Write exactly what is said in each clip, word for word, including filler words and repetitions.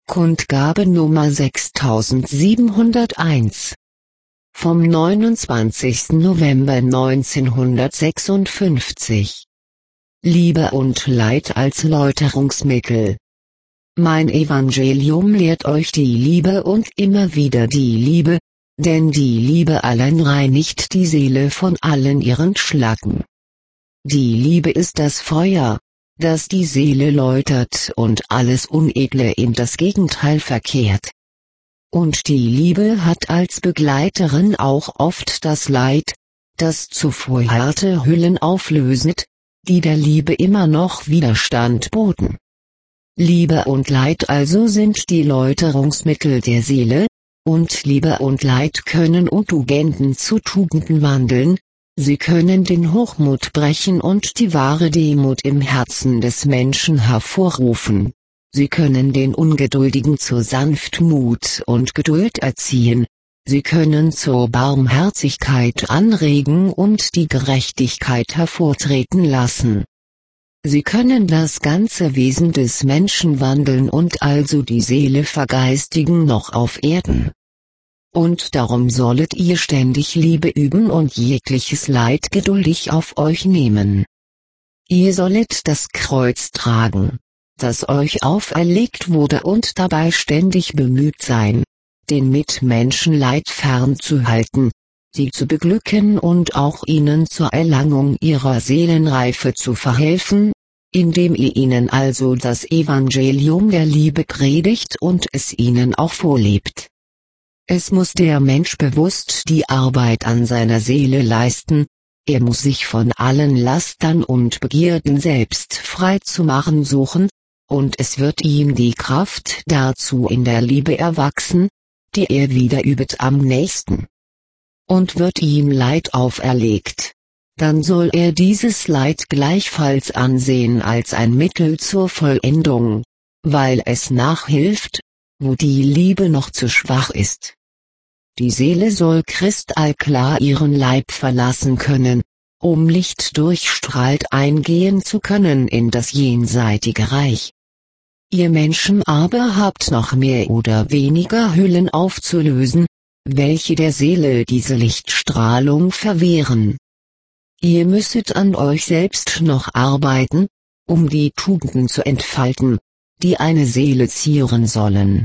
Kundgabe Nummer sechstausendsiebenhunderteins vom neunundzwanzigsten November neunzehnhundertsechsundfünfzig. Liebe und Leid als Läuterungsmittel. Mein Evangelium lehrt euch die Liebe und immer wieder die Liebe, denn die Liebe allein reinigt die Seele von allen ihren Schlacken. Die Liebe ist das Feuer, das die Seele läutert und alles Unedle in das Gegenteil verkehrt. Und die Liebe hat als Begleiterin auch oft das Leid, das zuvor harte Hüllen auflöset, die der Liebe immer noch Widerstand boten. Liebe und Leid also sind die Läuterungsmittel der Seele, und Liebe und Leid können und Tugenden zu Tugenden wandeln. Sie können den Hochmut brechen und die wahre Demut im Herzen des Menschen hervorrufen. Sie können den Ungeduldigen zur Sanftmut und Geduld erziehen. Sie können zur Barmherzigkeit anregen und die Gerechtigkeit hervortreten lassen. Sie können das ganze Wesen des Menschen wandeln und also die Seele vergeistigen noch auf Erden. Und darum sollet ihr ständig Liebe üben und jegliches Leid geduldig auf euch nehmen. Ihr sollet das Kreuz tragen, das euch auferlegt wurde und dabei ständig bemüht sein, den Mitmenschen Leid fernzuhalten, sie zu beglücken und auch ihnen zur Erlangung ihrer Seelenreife zu verhelfen, indem ihr ihnen also das Evangelium der Liebe predigt und es ihnen auch vorlebt. Es muss der Mensch bewusst die Arbeit an seiner Seele leisten, er muss sich von allen Lastern und Begierden selbst frei zu machen suchen, und es wird ihm die Kraft dazu in der Liebe erwachsen, die er wieder übt am nächsten. Und wird ihm Leid auferlegt, dann soll er dieses Leid gleichfalls ansehen als ein Mittel zur Vollendung, weil es nachhilft, wo die Liebe noch zu schwach ist. Die Seele soll kristallklar ihren Leib verlassen können, um lichtdurchstrahlt eingehen zu können in das jenseitige Reich. Ihr Menschen aber habt noch mehr oder weniger Hüllen aufzulösen, welche der Seele diese Lichtstrahlung verwehren. Ihr müsset an euch selbst noch arbeiten, um die Tugenden zu entfalten, die eine Seele zieren sollen.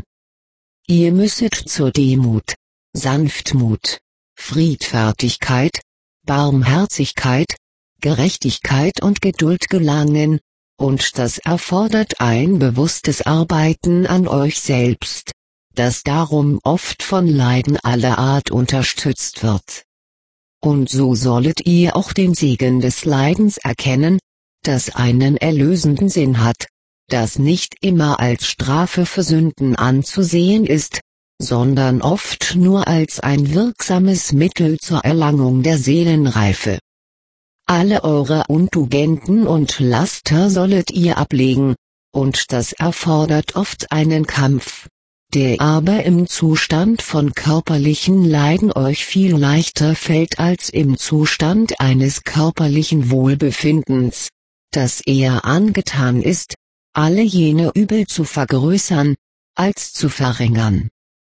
Ihr müsset zur Demut, Sanftmut, Friedfertigkeit, Barmherzigkeit, Gerechtigkeit und Geduld gelangen, und das erfordert ein bewusstes Arbeiten an euch selbst, das darum oft von Leiden aller Art unterstützt wird. Und so sollet ihr auch den Segen des Leidens erkennen, das einen erlösenden Sinn hat, das nicht immer als Strafe für Sünden anzusehen ist, sondern oft nur als ein wirksames Mittel zur Erlangung der Seelenreife. Alle eure Untugenden und Laster sollet ihr ablegen, und das erfordert oft einen Kampf, der aber im Zustand von körperlichen Leiden euch viel leichter fällt als im Zustand eines körperlichen Wohlbefindens, das eher angetan ist, alle jene Übel zu vergrößern, als zu verringern.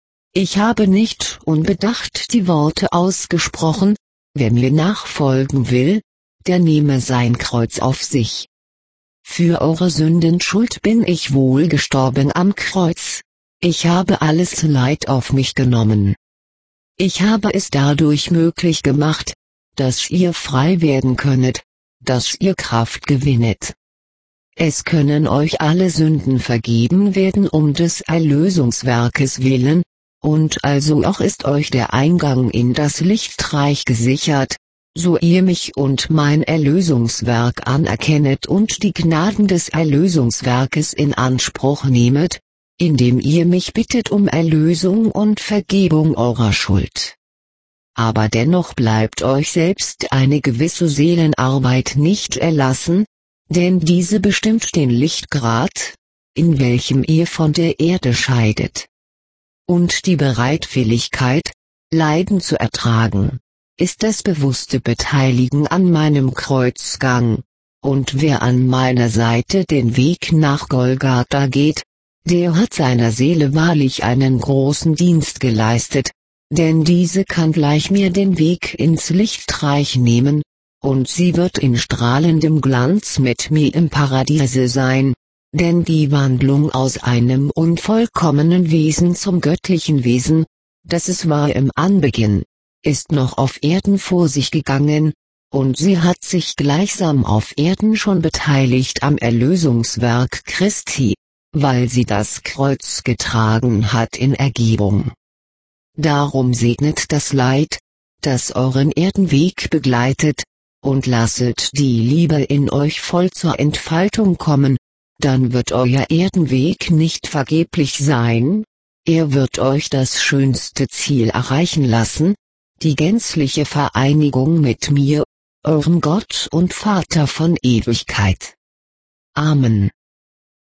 Ich habe nicht unbedacht die Worte ausgesprochen, wer mir nachfolgen will, der nehme sein Kreuz auf sich. Für eure Sündenschuld bin ich wohl gestorben am Kreuz, ich habe alles Leid auf mich genommen. Ich habe es dadurch möglich gemacht, dass ihr frei werden könnet, dass ihr Kraft gewinnet. Es können euch alle Sünden vergeben werden um des Erlösungswerkes willen, und also auch ist euch der Eingang in das Lichtreich gesichert, so ihr mich und mein Erlösungswerk anerkennet und die Gnaden des Erlösungswerkes in Anspruch nehmet, indem ihr mich bittet um Erlösung und Vergebung eurer Schuld. Aber dennoch bleibt euch selbst eine gewisse Seelenarbeit nicht erlassen, denn diese bestimmt den Lichtgrad, in welchem ihr von der Erde scheidet. Und die Bereitwilligkeit, Leiden zu ertragen, ist das bewusste Beteiligen an meinem Kreuzgang, und wer an meiner Seite den Weg nach Golgatha geht, der hat seiner Seele wahrlich einen großen Dienst geleistet, denn diese kann gleich mir den Weg ins Lichtreich nehmen, und sie wird in strahlendem Glanz mit mir im Paradiese sein, denn die Wandlung aus einem unvollkommenen Wesen zum göttlichen Wesen, das es war im Anbeginn, ist noch auf Erden vor sich gegangen, und sie hat sich gleichsam auf Erden schon beteiligt am Erlösungswerk Christi, weil sie das Kreuz getragen hat in Ergebung. Darum segnet das Leid, das euren Erdenweg begleitet, und lasset die Liebe in euch voll zur Entfaltung kommen, dann wird euer Erdenweg nicht vergeblich sein, er wird euch das schönste Ziel erreichen lassen, die gänzliche Vereinigung mit mir, eurem Gott und Vater von Ewigkeit. Amen.